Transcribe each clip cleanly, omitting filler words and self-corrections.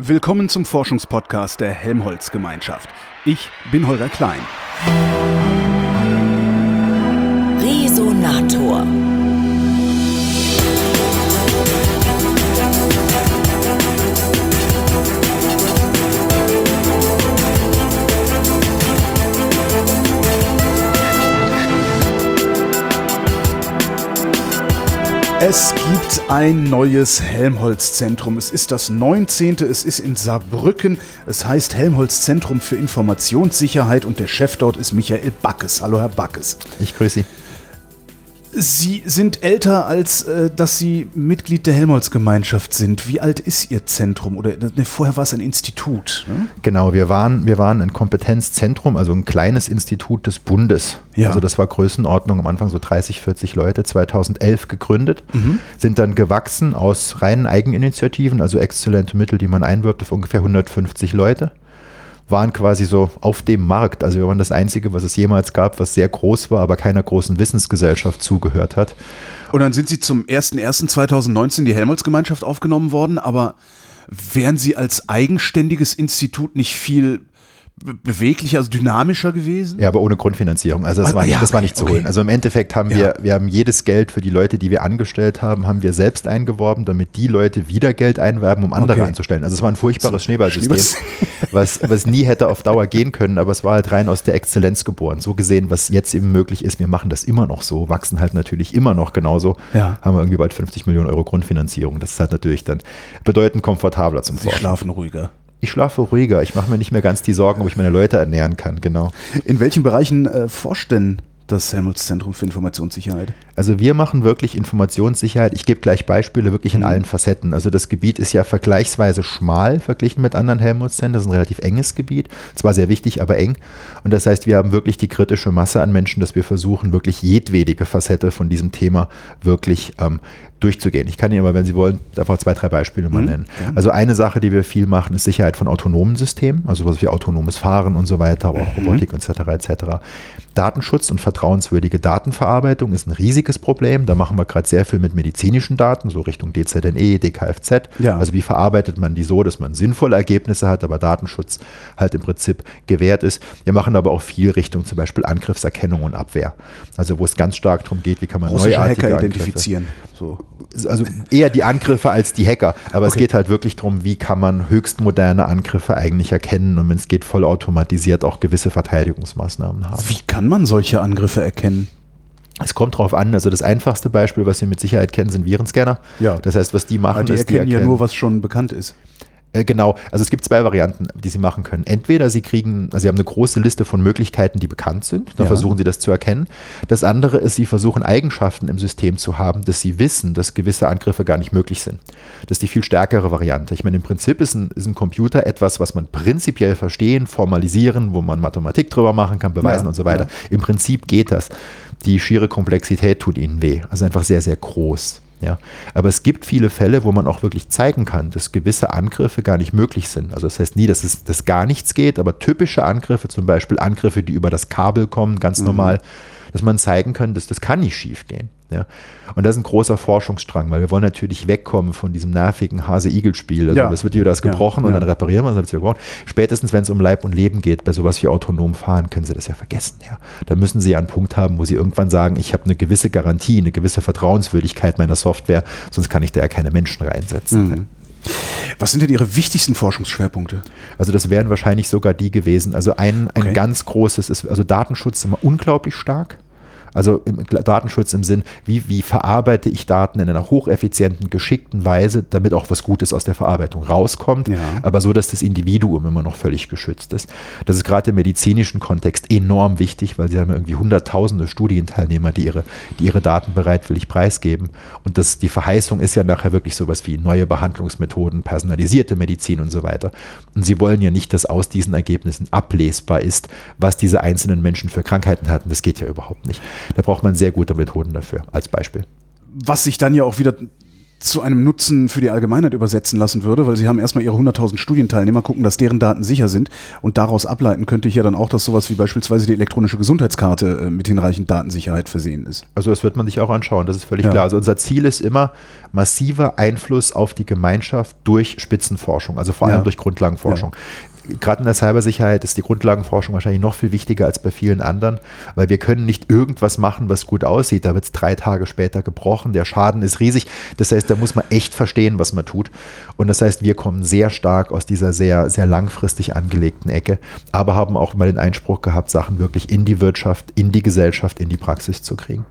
Willkommen zum Forschungspodcast der Helmholtz-Gemeinschaft. Ich bin Holger Klein. Resonator. Es gibt ein neues Helmholtz-Zentrum. Es ist das 19. Es ist in Saarbrücken. Es heißt Helmholtz-Zentrum für Informationssicherheit und der Chef dort ist Michael Backes. Hallo, Herr Backes. Ich grüße Sie. Sie sind älter, als dass Sie Mitglied der Helmholtz-Gemeinschaft sind. Wie alt ist Ihr Zentrum? Oder vorher war es ein Institut. Ne? Genau, wir waren ein Kompetenzzentrum, also ein kleines Institut des Bundes. Ja. Also das war Größenordnung am Anfang so 30, 40 Leute, 2011 gegründet, sind dann gewachsen aus reinen Eigeninitiativen, also exzellente Mittel, die man einwirbt, auf ungefähr 150 Leute. Waren quasi so auf dem Markt. Also wir waren das Einzige, was es jemals gab, was sehr groß war, aber keiner großen Wissensgesellschaft zugehört hat. Und dann sind Sie zum 01.01.2019 in die Helmholtz-Gemeinschaft aufgenommen worden, aber wären Sie als eigenständiges Institut nicht viel beweglicher, also dynamischer gewesen? Ja, aber ohne Grundfinanzierung. Also das war nicht zu holen. Also im Endeffekt haben wir haben jedes Geld für die Leute, die wir angestellt haben, haben wir selbst eingeworben, damit die Leute wieder Geld einwerben, um andere anzustellen. Also es war ein furchtbares Schneeballsystem, was nie hätte auf Dauer gehen können, aber es war halt rein aus der Exzellenz geboren. So gesehen, was jetzt eben möglich ist, wir machen das immer noch so, wachsen halt natürlich immer noch genauso, haben wir irgendwie bald 50 Millionen Euro Grundfinanzierung. Das ist halt natürlich dann bedeutend komfortabler zum Forschen. Sie schlafen ruhiger. Ich schlafe ruhiger. Ich mache mir nicht mehr ganz die Sorgen, ob ich meine Leute ernähren kann. Genau. In welchen Bereichen forscht denn das Helmholtz-Zentrum für Informationssicherheit? Also wir machen wirklich Informationssicherheit. Ich gebe gleich Beispiele wirklich in allen Facetten. Also das Gebiet ist ja vergleichsweise schmal verglichen mit anderen Helmholtz-Zentren. Das ist ein relativ enges Gebiet. Zwar sehr wichtig, aber eng. Und das heißt, wir haben wirklich die kritische Masse an Menschen, dass wir versuchen, wirklich jedwedige Facette von diesem Thema wirklich durchzugehen. Ich kann Ihnen aber, wenn Sie wollen, einfach 2, 3 Beispiele mal nennen. Ja. Also eine Sache, die wir viel machen, ist Sicherheit von autonomen Systemen, also was wie autonomes Fahren und so weiter, aber auch Robotik etc. Datenschutz und vertrauenswürdige Datenverarbeitung ist ein riesiges Problem. Da machen wir gerade sehr viel mit medizinischen Daten, so Richtung DZNE, DKFZ. Ja. Also wie verarbeitet man die so, dass man sinnvolle Ergebnisse hat, aber Datenschutz halt im Prinzip gewährt ist. Wir machen aber auch viel Richtung zum Beispiel Angriffserkennung und Abwehr. Also wo es ganz stark darum geht, wie kann man neuartige Hacker identifizieren. So. Also eher die Angriffe als die Hacker. Aber es geht halt wirklich darum, wie kann man höchst moderne Angriffe eigentlich erkennen und wenn es geht, vollautomatisiert auch gewisse Verteidigungsmaßnahmen haben. Wie kann man solche Angriffe erkennen? Es kommt drauf an, also das einfachste Beispiel, was wir mit Sicherheit kennen, sind Virenscanner. Ja. Das heißt, was die machen, die erkennen ja nur, was schon bekannt ist. Genau, also es gibt 2 Varianten, die Sie machen können. Entweder Sie haben eine große Liste von Möglichkeiten, die bekannt sind, dann versuchen Sie das zu erkennen. Das andere ist, Sie versuchen Eigenschaften im System zu haben, dass Sie wissen, dass gewisse Angriffe gar nicht möglich sind. Das ist die viel stärkere Variante. Ich meine, im Prinzip ist ein Computer etwas, was man prinzipiell verstehen, formalisieren, wo man Mathematik drüber machen kann, beweisen und so weiter. Ja. Im Prinzip geht das. Die schiere Komplexität tut Ihnen weh. Also einfach sehr, sehr groß. Ja, aber es gibt viele Fälle, wo man auch wirklich zeigen kann, dass gewisse Angriffe gar nicht möglich sind. Also das heißt nie, dass gar nichts geht, aber typische Angriffe, zum Beispiel Angriffe, die über das Kabel kommen, ganz normal, dass man zeigen kann, dass das kann nicht schief gehen. Ja. Und das ist ein großer Forschungsstrang, weil wir wollen natürlich wegkommen von diesem nervigen Hase-Igel-Spiel. Also das wird wieder das gebrochen und dann reparieren wir es, dann wird es wieder gebrochen. Spätestens, wenn es um Leib und Leben geht, bei sowas wie autonom fahren, können Sie das ja vergessen. Ja. Da müssen Sie ja einen Punkt haben, wo Sie irgendwann sagen, ich habe eine gewisse Garantie, eine gewisse Vertrauenswürdigkeit meiner Software, sonst kann ich da ja keine Menschen reinsetzen. Was sind denn Ihre wichtigsten Forschungsschwerpunkte? Also das wären wahrscheinlich sogar die gewesen. Also ein ganz großes ist, also Datenschutz ist immer unglaublich stark. Also im Datenschutz im Sinn, wie verarbeite ich Daten in einer hocheffizienten, geschickten Weise, damit auch was Gutes aus der Verarbeitung rauskommt, aber so, dass das Individuum immer noch völlig geschützt ist. Das ist gerade im medizinischen Kontext enorm wichtig, weil Sie haben ja irgendwie hunderttausende Studienteilnehmer, die ihre Daten bereitwillig preisgeben. Und die Verheißung ist ja nachher wirklich sowas wie neue Behandlungsmethoden, personalisierte Medizin und so weiter. Und Sie wollen ja nicht, dass aus diesen Ergebnissen ablesbar ist, was diese einzelnen Menschen für Krankheiten hatten. Das geht ja überhaupt nicht. Da braucht man sehr gute Methoden dafür, als Beispiel. Was sich dann ja auch wieder zu einem Nutzen für die Allgemeinheit übersetzen lassen würde, weil sie haben erstmal ihre 100.000 Studienteilnehmer, gucken, dass deren Daten sicher sind und daraus ableiten könnte ich ja dann auch, dass sowas wie beispielsweise die elektronische Gesundheitskarte mit hinreichend Datensicherheit versehen ist. Also das wird man sich auch anschauen, das ist völlig klar. Also unser Ziel ist immer massiver Einfluss auf die Gemeinschaft durch Spitzenforschung, also vor allem durch Grundlagenforschung. Gerade in der Cybersicherheit ist die Grundlagenforschung wahrscheinlich noch viel wichtiger als bei vielen anderen, weil wir können nicht irgendwas machen, was gut aussieht. Da wird es 3 Tage später gebrochen, der Schaden ist riesig. Das heißt, da muss man echt verstehen, was man tut. Und das heißt, wir kommen sehr stark aus dieser sehr, sehr langfristig angelegten Ecke, aber haben auch mal den Einspruch gehabt, Sachen wirklich in die Wirtschaft, in die Gesellschaft, in die Praxis zu kriegen.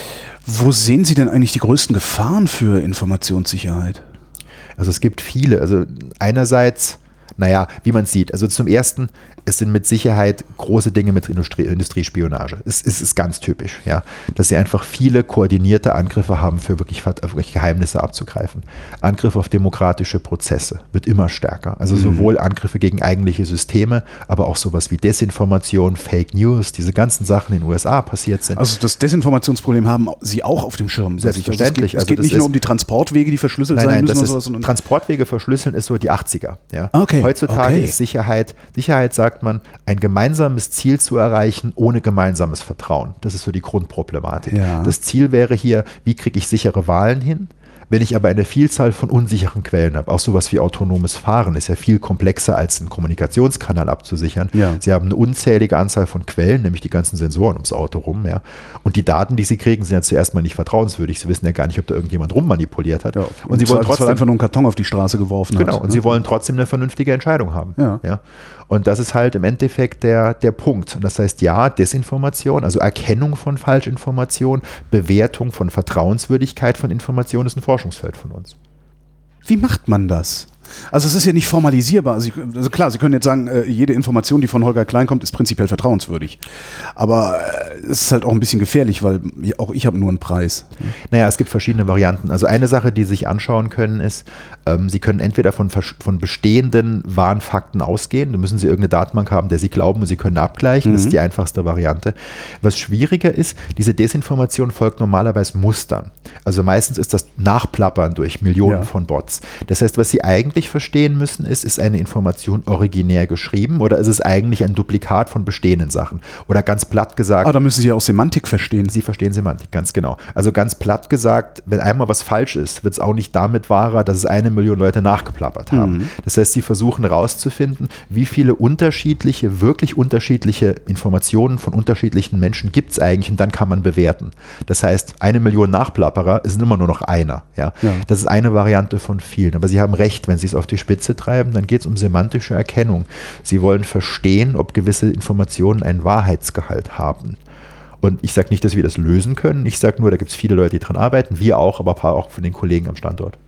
Wo sehen Sie denn eigentlich die größten Gefahren für Informationssicherheit? Also es gibt viele. Also einerseits, naja, wie man sieht, also zum Ersten, es sind mit Sicherheit große Dinge mit Industriespionage. Es ist ganz typisch, ja, dass sie einfach viele koordinierte Angriffe haben, für wirklich Geheimnisse abzugreifen. Angriff auf demokratische Prozesse wird immer stärker. Also sowohl Angriffe gegen eigentliche Systeme, aber auch sowas wie Desinformation, Fake News, diese ganzen Sachen in den USA passiert sind. Also das Desinformationsproblem haben Sie auch auf dem Schirm. Selbstverständlich. Es geht nicht nur um die Transportwege, die verschlüsselt sein müssen. Oder sowas, Transportwege verschlüsseln ist so die 80er. Ja. Okay. Heutzutage ist Sicherheit sagt man, ein gemeinsames Ziel zu erreichen ohne gemeinsames Vertrauen. Das ist so die Grundproblematik. Ja. Das Ziel wäre hier, wie kriege ich sichere Wahlen hin? Wenn ich aber eine Vielzahl von unsicheren Quellen habe, auch sowas wie autonomes Fahren ist ja viel komplexer als einen Kommunikationskanal abzusichern. Ja. Sie haben eine unzählige Anzahl von Quellen, nämlich die ganzen Sensoren ums Auto rum. Ja. Und die Daten, die Sie kriegen, sind ja zuerst mal nicht vertrauenswürdig. Sie wissen ja gar nicht, ob da irgendjemand rummanipuliert hat. Ja. Und Sie wollen trotzdem einfach nur einen Karton auf die Straße geworfen. Genau, und Sie wollen trotzdem eine vernünftige Entscheidung haben. Ja. Ja. Und das ist halt im Endeffekt der Punkt. Und das heißt, ja, Desinformation, also Erkennung von Falschinformation, Bewertung von Vertrauenswürdigkeit von Information ist ein Forschungsfeld von uns. Wie macht man das? Also es ist ja nicht formalisierbar. Also klar, Sie können jetzt sagen, jede Information, die von Holger Klein kommt, ist prinzipiell vertrauenswürdig. Aber es ist halt auch ein bisschen gefährlich, weil auch ich habe nur einen Preis. Naja, es gibt verschiedene Varianten. Also eine Sache, die Sie sich anschauen können, ist, Sie können entweder von bestehenden wahren Fakten ausgehen. Da müssen Sie irgendeine Datenbank haben, der Sie glauben, und Sie können abgleichen. Das ist die einfachste Variante. Was schwieriger ist, diese Desinformation folgt normalerweise Mustern. Also meistens ist das Nachplappern durch Millionen von Bots. Das heißt, was Sie eigentlich verstehen müssen, ist eine Information originär geschrieben oder ist es eigentlich ein Duplikat von bestehenden Sachen? Oder ganz platt gesagt... da müssen Sie ja auch Semantik verstehen. Sie verstehen Semantik, ganz genau. Also ganz platt gesagt, wenn einmal was falsch ist, wird es auch nicht damit wahrer, dass es 1 Million Leute nachgeplappert haben. Das heißt, Sie versuchen herauszufinden, wie viele unterschiedliche, wirklich unterschiedliche Informationen von unterschiedlichen Menschen gibt es eigentlich und dann kann man bewerten. Das heißt, 1 Million Nachplapperer ist immer nur noch einer. Ja? Das ist eine Variante von vielen. Aber Sie haben recht, wenn Sie es auf die Spitze treiben, dann geht es um semantische Erkennung. Sie wollen verstehen, ob gewisse Informationen einen Wahrheitsgehalt haben. Und ich sage nicht, dass wir das lösen können. Ich sage nur, da gibt es viele Leute, die dran arbeiten, wir auch, aber ein paar auch von den Kollegen am Standort.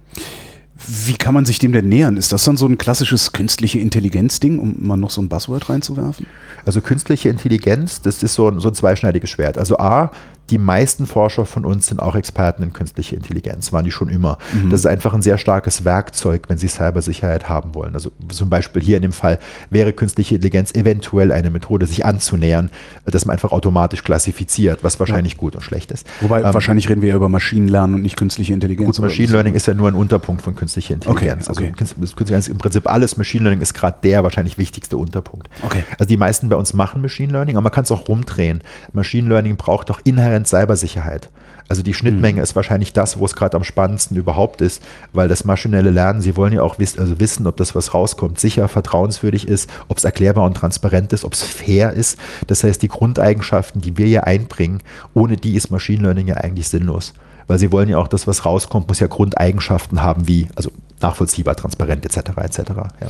Wie kann man sich dem denn nähern? Ist das dann so ein klassisches künstliche Intelligenz-Ding, um mal noch so ein Buzzword reinzuwerfen? Also künstliche Intelligenz, das ist so ein zweischneidiges Schwert. Also A, die meisten Forscher von uns sind auch Experten in künstliche Intelligenz, waren die schon immer. Das ist einfach ein sehr starkes Werkzeug, wenn Sie Cybersicherheit haben wollen. Also zum Beispiel hier in dem Fall wäre künstliche Intelligenz eventuell eine Methode, sich anzunähern, dass man einfach automatisch klassifiziert, was wahrscheinlich gut und schlecht ist. Wobei, wahrscheinlich reden wir ja über Maschinenlernen und nicht künstliche Intelligenz. Gut, Machine Learning ist ja nur ein Unterpunkt von künstlicher Intelligenz. Okay. Also künstliche Intelligenz, im Prinzip alles Machine Learning ist gerade der wahrscheinlich wichtigste Unterpunkt. Okay. Also die meisten bei uns machen Machine Learning, aber man kann es auch rumdrehen. Machine Learning braucht doch inhärent Cybersicherheit. Also die Schnittmenge ist wahrscheinlich das, wo es gerade am spannendsten überhaupt ist, weil das maschinelle Lernen, Sie wollen ja auch wissen, ob das, was rauskommt, sicher, vertrauenswürdig ist, ob es erklärbar und transparent ist, ob es fair ist. Das heißt, die Grundeigenschaften, die wir hier einbringen, ohne die ist Machine Learning ja eigentlich sinnlos. Weil Sie wollen ja auch, das, was rauskommt, muss ja Grundeigenschaften haben, wie also nachvollziehbar, transparent etc. etc. Ja.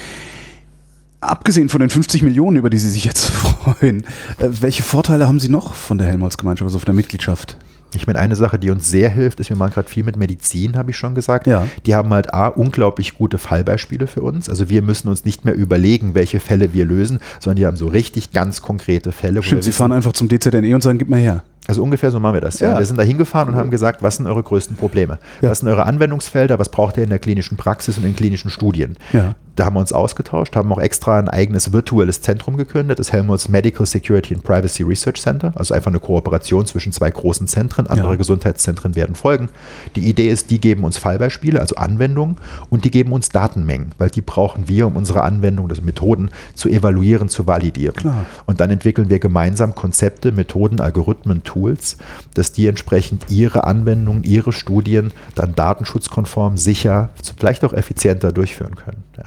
Abgesehen von den 50 Millionen, über die Sie sich jetzt freuen, welche Vorteile haben Sie noch von der Helmholtz-Gemeinschaft, also von der Mitgliedschaft? Ich meine, eine Sache, die uns sehr hilft, ist, wir machen gerade viel mit Medizin, habe ich schon gesagt. Ja. Die haben halt unglaublich gute Fallbeispiele für uns. Also wir müssen uns nicht mehr überlegen, welche Fälle wir lösen, sondern die haben so richtig ganz konkrete Fälle. Stimmt, Sie fahren einfach zum DZNE und sagen, gib mal her. Also ungefähr so machen wir das. Ja. Wir sind da hingefahren und haben gesagt, was sind eure größten Probleme? Ja. Was sind eure Anwendungsfelder? Was braucht ihr in der klinischen Praxis und in klinischen Studien? Ja. Da haben wir uns ausgetauscht, haben auch extra ein eigenes virtuelles Zentrum gegründet, das Helmholtz Medical Security and Privacy Research Center, also einfach eine Kooperation zwischen 2 großen Zentren, andere Gesundheitszentren werden folgen. Die Idee ist, die geben uns Fallbeispiele, also Anwendungen, und die geben uns Datenmengen, weil die brauchen wir, um unsere Anwendungen, also Methoden zu evaluieren, zu validieren. Klar. Und dann entwickeln wir gemeinsam Konzepte, Methoden, Algorithmen, Tools, dass die entsprechend ihre Anwendungen, ihre Studien dann datenschutzkonform, sicher, vielleicht auch effizienter durchführen können. Ja.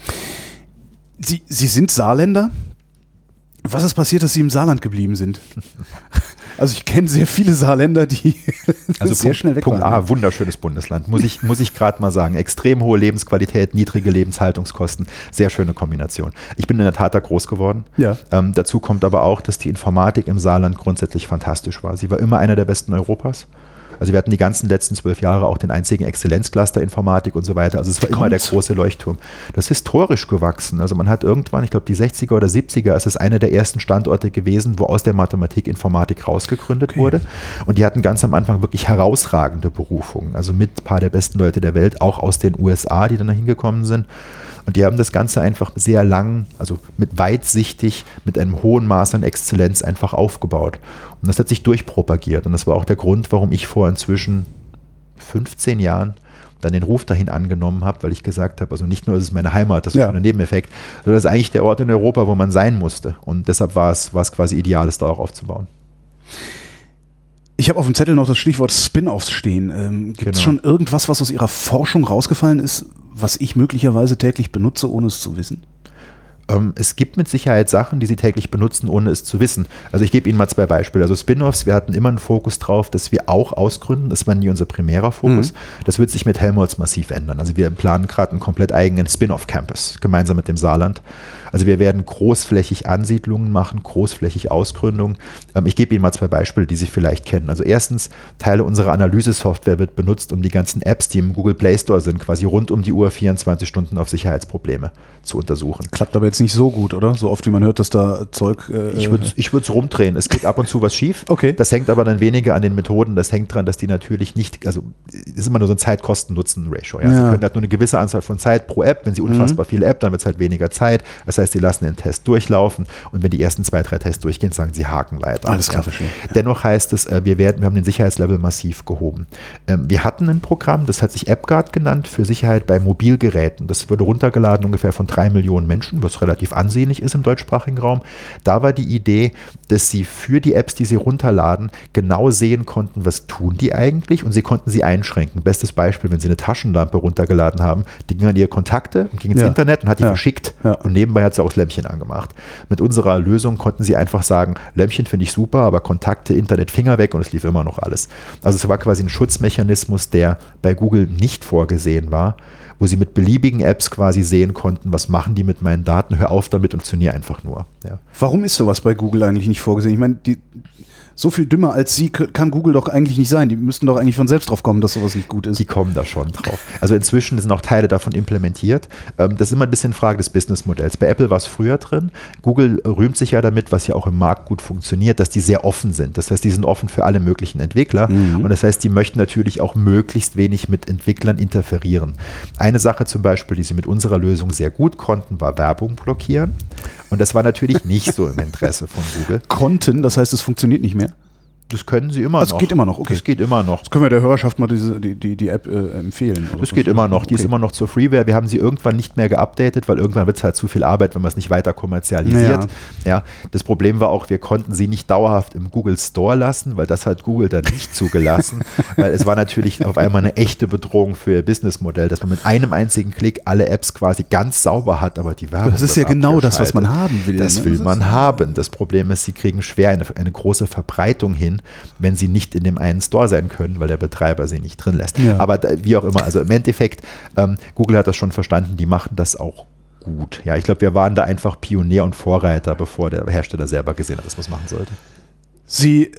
Sie sind Saarländer? Was ist passiert, dass Sie im Saarland geblieben sind? Also ich kenne sehr viele Saarländer, die sehr schnell weg Punkt waren. A, wunderschönes Bundesland, muss ich gerade mal sagen. Extrem hohe Lebensqualität, niedrige Lebenshaltungskosten, sehr schöne Kombination. Ich bin in der Tat da groß geworden. Ja. Dazu kommt aber auch, dass die Informatik im Saarland grundsätzlich fantastisch war. Sie war immer einer der besten Europas. Also wir hatten die ganzen letzten 12 Jahre auch den einzigen Exzellenzcluster Informatik und so weiter. Also es war immer der große Leuchtturm. Das ist historisch gewachsen. Also man hat irgendwann, ich glaube die 60er oder 70er, ist es einer der ersten Standorte gewesen, wo aus der Mathematik Informatik rausgegründet wurde. Und die hatten ganz am Anfang wirklich herausragende Berufungen. Also mit ein paar der besten Leute der Welt, auch aus den USA, die dann da hingekommen sind. Und die haben das Ganze einfach sehr lang, also mit weitsichtig, mit einem hohen Maß an Exzellenz einfach aufgebaut. Und das hat sich durchpropagiert. Und das war auch der Grund, warum ich vor inzwischen 15 Jahren dann den Ruf dahin angenommen habe, weil ich gesagt habe, also nicht nur ist es meine Heimat, das ist ein Nebeneffekt, sondern das ist eigentlich der Ort in Europa, wo man sein musste. Und deshalb war es quasi ideal, es da auch aufzubauen. Ich habe auf dem Zettel noch das Stichwort Spin-offs stehen. Gibt es schon irgendwas, was aus Ihrer Forschung rausgefallen ist, was ich möglicherweise täglich benutze, ohne es zu wissen? Es gibt mit Sicherheit Sachen, die Sie täglich benutzen, ohne es zu wissen. Also ich gebe Ihnen mal 2 Beispiele. Also Spin-offs, wir hatten immer einen Fokus drauf, dass wir auch ausgründen. Das war nie unser primärer Fokus. Das wird sich mit Helmholtz massiv ändern. Also wir planen gerade einen komplett eigenen Spin-off-Campus, gemeinsam mit dem Saarland. Also wir werden großflächig Ansiedlungen machen, großflächig Ausgründungen. Ich gebe Ihnen mal 2 Beispiele, die Sie vielleicht kennen. Also erstens, Teile unserer Analysesoftware wird benutzt, um die ganzen Apps, die im Google Play Store sind, quasi rund um die Uhr 24 Stunden auf Sicherheitsprobleme zu untersuchen. Klappt aber jetzt nicht so gut, oder? So oft wie man hört, dass da Zeug... Ich würde es rumdrehen. Es geht ab und zu was schief. Okay. Das hängt aber dann weniger an den Methoden. Das hängt daran, dass die natürlich nicht, also es ist immer nur so ein Zeit-Kosten-Nutzen-Ratio. Ja? Sie können halt nur eine gewisse Anzahl von Zeit pro App. Wenn Sie unfassbar viele App, dann wird es halt weniger Zeit. Das heißt, Sie lassen den Test durchlaufen und wenn die ersten 2, 3 Tests durchgehen, sagen Sie Haken weiter. Alles klar, verstehe. Dennoch heißt es, wir haben den Sicherheitslevel massiv gehoben. Wir hatten ein Programm, das hat sich AppGuard genannt, für Sicherheit bei Mobilgeräten. Das wurde runtergeladen ungefähr von 3 Millionen Menschen, was relativ ansehnlich ist im deutschsprachigen Raum. Da war die Idee, dass Sie für die Apps, die Sie runterladen, genau sehen konnten, was tun die eigentlich und Sie konnten sie einschränken. Bestes Beispiel, wenn Sie eine Taschenlampe runtergeladen haben, die ging an Ihre Kontakte und ging ins Internet und hat die verschickt und nebenbei hat sie auch das Lämpchen angemacht. Mit unserer Lösung konnten Sie einfach sagen, Lämpchen finde ich super, aber Kontakte, Internet, Finger weg und es lief immer noch alles. Also es war quasi ein Schutzmechanismus, der bei Google nicht vorgesehen war, wo Sie mit beliebigen Apps quasi sehen konnten, was machen die mit meinen Daten, hör auf damit und funktioniere einfach nur. Ja. Warum ist sowas bei Google eigentlich nicht vorgesehen? Ich meine, so viel dümmer als Sie kann Google doch eigentlich nicht sein. Die müssten doch eigentlich von selbst drauf kommen, dass sowas nicht gut ist. Die kommen da schon drauf. Also inzwischen sind auch Teile davon implementiert. Das ist immer ein bisschen Frage des Businessmodells. Bei Apple war es früher drin. Google rühmt sich ja damit, was ja auch im Markt gut funktioniert, dass die sehr offen sind. Das heißt, die sind offen für alle möglichen Entwickler. Und das heißt, die möchten natürlich auch möglichst wenig mit Entwicklern interferieren. Eine Sache zum Beispiel, die sie mit unserer Lösung sehr gut konnten, war Werbung blockieren. Und das war natürlich nicht so im Interesse von Google. Konnten, das heißt, es funktioniert nicht mehr? Das können sie immer noch. Das geht immer noch, okay. Das geht immer noch. Das können wir der Hörerschaft mal die App empfehlen. Das geht immer noch. Die ist immer noch zur Freeware. Wir haben sie irgendwann nicht mehr geupdatet, weil irgendwann wird es halt zu viel Arbeit, wenn man es nicht weiter kommerzialisiert. Ja, das Problem war auch, wir konnten sie nicht dauerhaft im Google Store lassen, weil das hat Google dann nicht zugelassen. Weil es war natürlich auf einmal eine echte Bedrohung für ihr Businessmodell, dass man mit einem einzigen Klick alle Apps quasi ganz sauber hat, aber die Werbung. Das ist ja genau das, was man haben will. Das will man haben. Das Problem ist, sie kriegen schwer eine große Verbreitung hin, wenn sie nicht in dem einen Store sein können, weil der Betreiber sie nicht drin lässt. Ja. Aber wie auch immer, also im Endeffekt, Google hat das schon verstanden, die machen das auch gut. Ja, ich glaube, wir waren da einfach Pionier und Vorreiter, bevor der Hersteller selber gesehen hat, dass man es machen sollte. Sie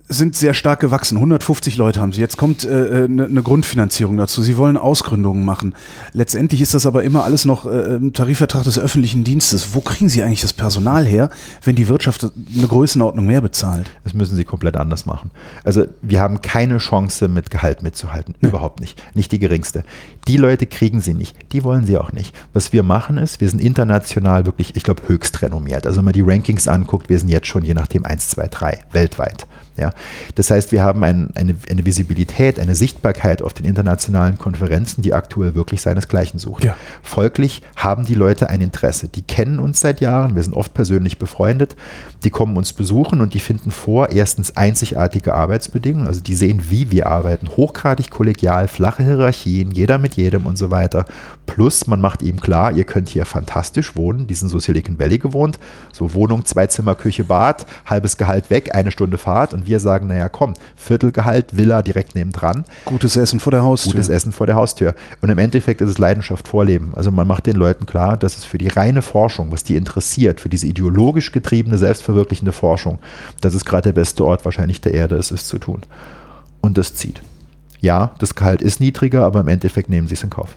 sind sehr stark gewachsen. 150 Leute haben sie. Jetzt kommt eine Grundfinanzierung dazu. Sie wollen Ausgründungen machen. Letztendlich ist das aber immer alles noch ein Tarifvertrag des öffentlichen Dienstes. Wo kriegen Sie eigentlich das Personal her, wenn die Wirtschaft eine Größenordnung mehr bezahlt? Das müssen sie komplett anders machen. Also wir haben keine Chance, mit Gehalt mitzuhalten. Überhaupt nicht. Nicht die geringste. Die Leute kriegen sie nicht. Die wollen sie auch nicht. Was wir machen ist, wir sind international wirklich, ich glaube, höchst renommiert. Also wenn man die Rankings anguckt, wir sind jetzt schon je nachdem 1, 2, 3 weltweit. Ja, das heißt, wir haben eine Visibilität, eine Sichtbarkeit auf den internationalen Konferenzen, die aktuell wirklich seinesgleichen sucht. Ja. Folglich haben die Leute ein Interesse. Die kennen uns seit Jahren, wir sind oft persönlich befreundet, die kommen uns besuchen und die finden vor, erstens einzigartige Arbeitsbedingungen, also die sehen, wie wir arbeiten, hochgradig kollegial, flache Hierarchien, jeder mit jedem und so weiter. Plus, man macht ihm klar, ihr könnt hier fantastisch wohnen, die sind so Silicon Valley gewohnt, so Wohnung, 2 Zimmer, Küche, Bad, halbes Gehalt weg, 1 Stunde Fahrt und wir sagen, naja komm, Viertelgehalt, Villa direkt nebendran. Gutes Essen vor der Haustür. Gutes Essen vor der Haustür. Und im Endeffekt ist es Leidenschaft vorleben. Also man macht den Leuten klar, dass es für die reine Forschung, was die interessiert, für diese ideologisch getriebene, selbstverwirklichende Forschung, dass es gerade der beste Ort wahrscheinlich der Erde ist, es zu tun. Und das zieht. Ja, das Gehalt ist niedriger, aber im Endeffekt nehmen sie es in Kauf.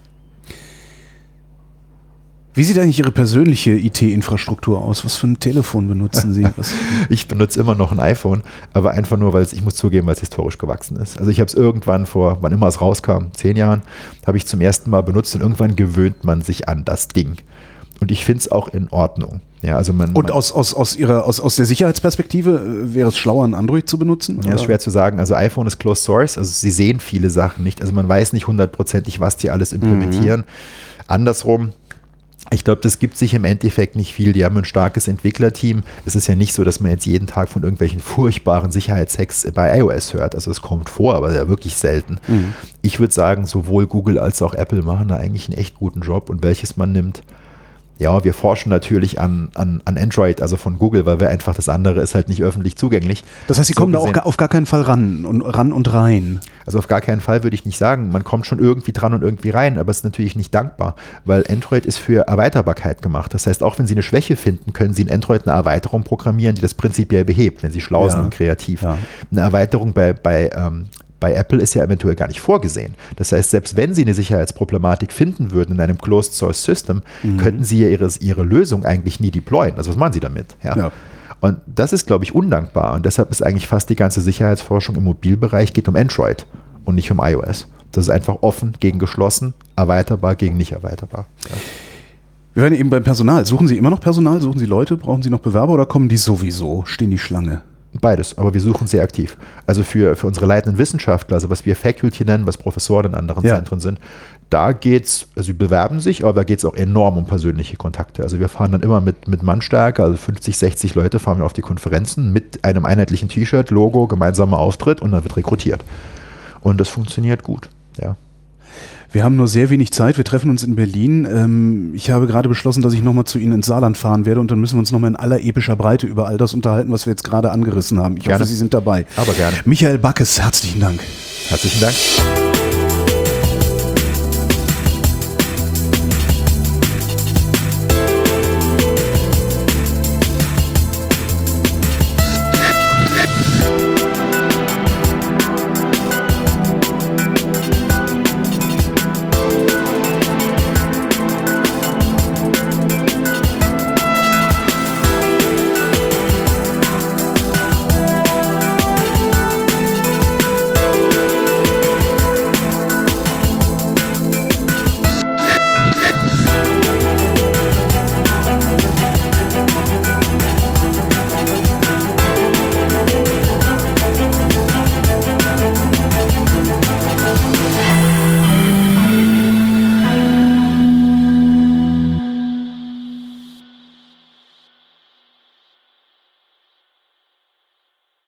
Wie sieht eigentlich Ihre persönliche IT-Infrastruktur aus? Was für ein Telefon benutzen Sie? Ich benutze immer noch ein iPhone, aber einfach nur, ich muss zugeben, weil es historisch gewachsen ist. Also ich habe es irgendwann wann immer es rauskam, 10 Jahren, habe ich zum ersten Mal benutzt und irgendwann gewöhnt man sich an das Ding. Und ich finde es auch in Ordnung. Ja, also aus der Sicherheitsperspektive wäre es schlauer, ein Android zu benutzen? Ja, ist schwer zu sagen. Also iPhone ist Closed Source, also sie sehen viele Sachen nicht. Also man weiß nicht 100%, was die alles implementieren. Andersrum, ich glaube, das gibt sich im Endeffekt nicht viel. Die haben ein starkes Entwicklerteam. Es ist ja nicht so, dass man jetzt jeden Tag von irgendwelchen furchtbaren Sicherheitshacks bei iOS hört. Also es kommt vor, aber ja wirklich selten. Ich würde sagen, sowohl Google als auch Apple machen da eigentlich einen echt guten Job. Und welches man nimmt, ja, wir forschen natürlich an Android, also von Google, weil wir einfach, das andere ist halt nicht öffentlich zugänglich. Das heißt, Sie kommen da auch auf gar keinen Fall ran und rein? Also auf gar keinen Fall würde ich nicht sagen. Man kommt schon irgendwie dran und irgendwie rein, aber es ist natürlich nicht dankbar, weil Android ist für Erweiterbarkeit gemacht. Das heißt, auch wenn Sie eine Schwäche finden, können Sie in Android eine Erweiterung programmieren, die das prinzipiell behebt, wenn Sie schlau sind und kreativ. Ja. Eine Erweiterung bei Apple ist ja eventuell gar nicht vorgesehen. Das heißt, selbst wenn Sie eine Sicherheitsproblematik finden würden in einem Closed Source System, könnten Sie ja Ihre Lösung eigentlich nie deployen. Also was machen Sie damit? Ja. Und das ist, glaube ich, undankbar. Und deshalb ist eigentlich fast die ganze Sicherheitsforschung im Mobilbereich geht um Android und nicht um iOS. Das ist einfach offen gegen geschlossen, erweiterbar gegen nicht erweiterbar. Ja. Wir werden eben beim Personal. Suchen Sie immer noch Personal? Suchen Sie Leute? Brauchen Sie noch Bewerber oder kommen die sowieso? Stehen die Schlange? Beides, aber wir suchen sehr aktiv. Also für unsere leitenden Wissenschaftler, also was wir Faculty nennen, was Professoren in anderen Zentren sind, da geht's, also sie bewerben sich, aber da geht es auch enorm um persönliche Kontakte. Also wir fahren dann immer mit Mannstärke, also 50, 60 Leute fahren wir auf die Konferenzen mit einem einheitlichen T-Shirt, Logo, gemeinsamer Auftritt und dann wird rekrutiert. Und das funktioniert gut, ja. Wir haben nur sehr wenig Zeit. Wir treffen uns in Berlin. Ich habe gerade beschlossen, dass ich nochmal zu Ihnen ins Saarland fahren werde und dann müssen wir uns nochmal in aller epischer Breite über all das unterhalten, was wir jetzt gerade angerissen haben. Ich hoffe, Sie sind dabei. Aber gerne. Michael Backes, herzlichen Dank. Herzlichen Dank.